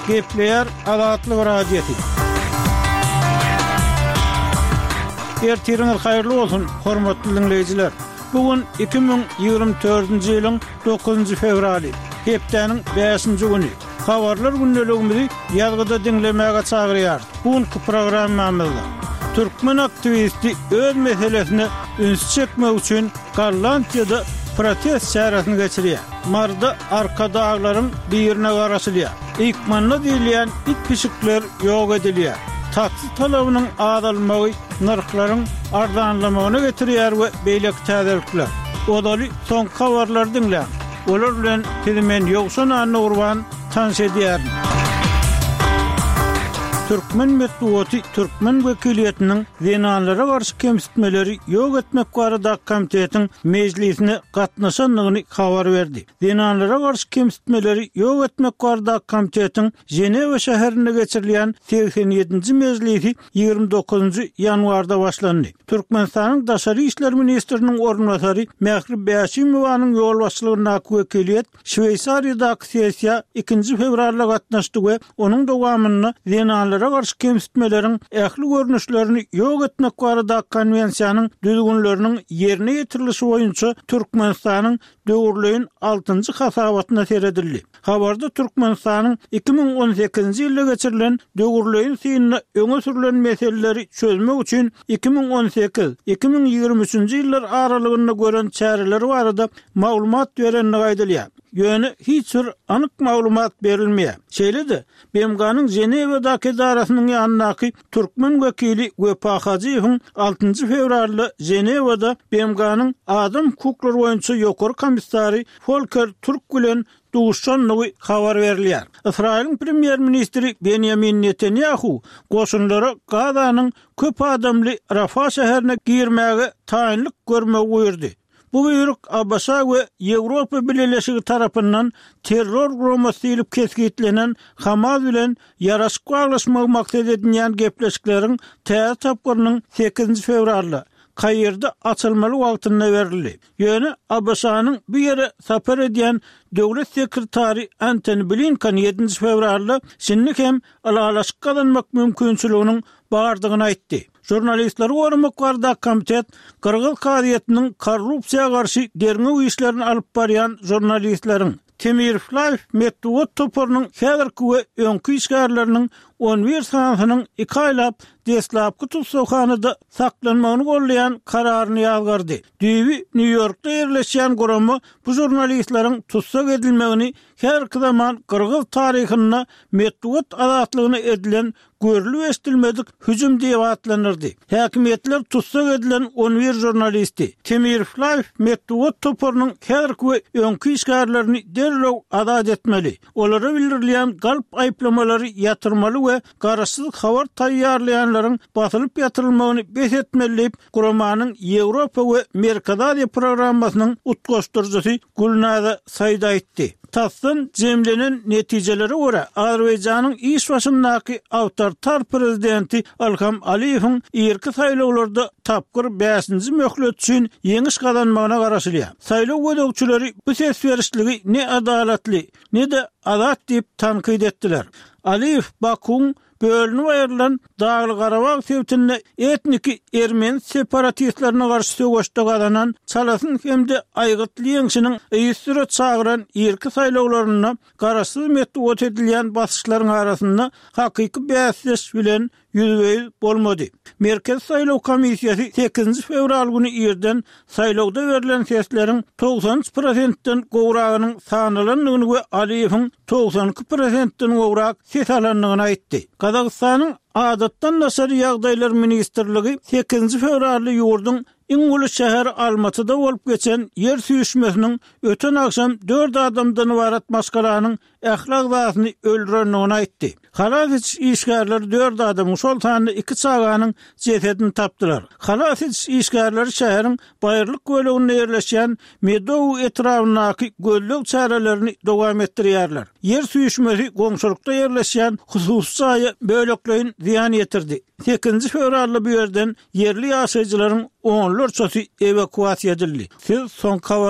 Gepleyer Azatlyk radiosi. Ertiriniz hayırlı olsun, hormatly dinleyijiler. Bugün 2024-nji ýylyň 9-njy fevraly, hepdeniň 5-nji güni. Habarlar gündeligimizi ýazgyda dinlemäge çagyrýar. Bugünkü programmamyzda türkmen aktivisti öz meselesini üns çekmek üçin Garlandiýada protest şäherine geçirýär. Marda arka dağlaryň birine garaşylýar. Ikmanly diýilýän it pişikler ýok edilýär. Taksi talabynyň azalmagy narhlaryň arzanlamagyna getirýär we beýlek täzelikler. Odaly soň habarlar dinlän. Olar bilen Tilmen Ýogşan Urban tanış edýär. Türkmen metbuaty Türkmen wekiliýetiniň zenanlara garşy kemsitmeleri ýok etmek barada komitetiň mejlisine gatnaşanlygyny habar berdi. Zenanlara garşy kemsitmeleri ýok etmek barada komitetiň Jenewa şäherine geçirilýän 87-nji mejlisi 29-njy ýanwarda başlandy. Türkmenistanyň daşary işler ministriniň ornatary Mährib Bäşimowanyň ýol başçylygyna wekiliýet Şweýsariýadaky sessiýa 2-nji fevralda gatnaşdy we onuň dowamyny zenanlara garşy kemsitmeleriň ähli görnüşlerini ýok etmek barada konwensiýanyň düzgünleriniň ýerine ýetirilişi boýunça Türkmenistanyň döwürlüğün 6-njy hasabatyna seredildi. Habarda Türkmenistanyň 2018-nji ýylda geçirilen döwürlüğün synyna öňe sürülen meseleleri çözmek üçin 2018-2023-nji ýyllar aralygyna gören çäreleri barada maglumat berenini gaýdylýar. Ýöne hiç bir anyk maglumat berilmeýär. Şeýle-de BMG'nyň Jenewadaky darasynyň ýanynaky türkmen wekili Wepa Hajiýewiň 6-njy fevralda Jenewada BMG'nyň adam hukuklary boýunça ýokary komissary Volker Türk bilen duşanlygy habar berilýär. Israýil premier ministri Benjamin Netanyahu goşunlara Gazanyň köp adamly Rafah şäherine girmäge taýinlik görmek buyurdy. Bu buyruk Abbasa we Ýewropa Birleşigi tarapyndan terror guramaty diýilip keskitlenen Hamas bilen ýaraşyk baglaşmak maksat edilýän gepleşikleriň täze tapgyrynyň 8-nji fevralda Kaýyrda açylmaly wagtyna berildi. Ýöne Abbasanyň bu ýere sapar edýän döwlet sekretary Antony Blinken 7-nji fevralda şinlik hem alalaşyk galanmak mümkinçiliginiň bardygyny aýtdy. Jurnalistleri gorumak barada komitet Kırgız kadiýetiniň korrupsiýa garşy derňe işlerini alyp barýan jurnalistleriň Temirflav metbuat topurynyň häzirki we öňkü işgärleriniň 11 sanatynyň 2 aýlap deslapky tutsakhanyda saklanmagyny gollayan kararyny ýazgardy. Düýbi New Yorkda ýerleşýän guramy bu jurnalistleriň tutsak edilmegini her zaman Kırgız taryhyna metbuat azatlygyna edilen görülüp estilmedik hüjüm diýip atlanyrdy. Häkimetler tutsak edilen 11 jurnalisti Temirflav metbuat topurynyň häzirki we öňkü işgärlerini derlew azat etmeli. Olara bildirilýän galp aýplamalary ýatyrmaly we garaşsyz habar taýýarlaýanlaryň basylyp ýatyrylmagyny besetmeli. Guramanyň Ýewropa we Merkadaziýa programmasynyň utgaşdyrjysy Gulnaz Saýda aýtdy. Tassyn jemlenen netijeleri görä Azerbaýjanyň iş başyndaky awtoritar prezidenti Ilham Aliýewiň ýerki saýlawlarda tapgyr 5-nji möhlet üçin ýeňiş kazanmagyna garaşylýar. Saýlaw gödekçileri bu ses berişligi ne adalatly, ne de azat diýip tankyd etdiler. Aliýew Bakuň bölünüp aýrylan Dağly Garabag sewtinde etniki ermeni separatistlerine garşy söwüşde gazanan çalasyn hemde aýgytly ýeňşiniň ýüzsüre çagyran ýerki saýlawlaryna garaşsyz metbuat edilýän basyşlaryň arasynda hakyky bäsleş bilen ýüzbeýiz bolmady. Merkez Saýlaw Komissiýasy 8-nji fevral güni ýerden saýlawda berilen sesleriň 90% gowragynyň sanalanlygyny we Aliýewiň 92% gowrak ses alanlygyny aýtdy. Kazakstanyň adatdan nasary ýagdaýlar ministrligi 8-nji fevralda ýurduň İngiliz şäheri Almatyda bolup geçen yer süýüşmesiniň öten akşam 4 adamdan ibaret maskalaanyň ählak zatyny öldürenligini aýtdy. Halas işgärler 4 adamyň şol tanyny 2 çaganyň jesedini tapdylar. Halas işgärler şäheriň Baýrlyk göleginde ýerleşýän Medow etrawynaky göllek çärelerini dowam etdirýärler. Yer süýüşmesi goňşulukda ýerleşýän hususy ýa böleklerin ziýan ýetirdi. 8-nji fevralda bu ýerden yerli ýaşaýjylaryň onlarçasy evakuasiýa edildi. Siz soň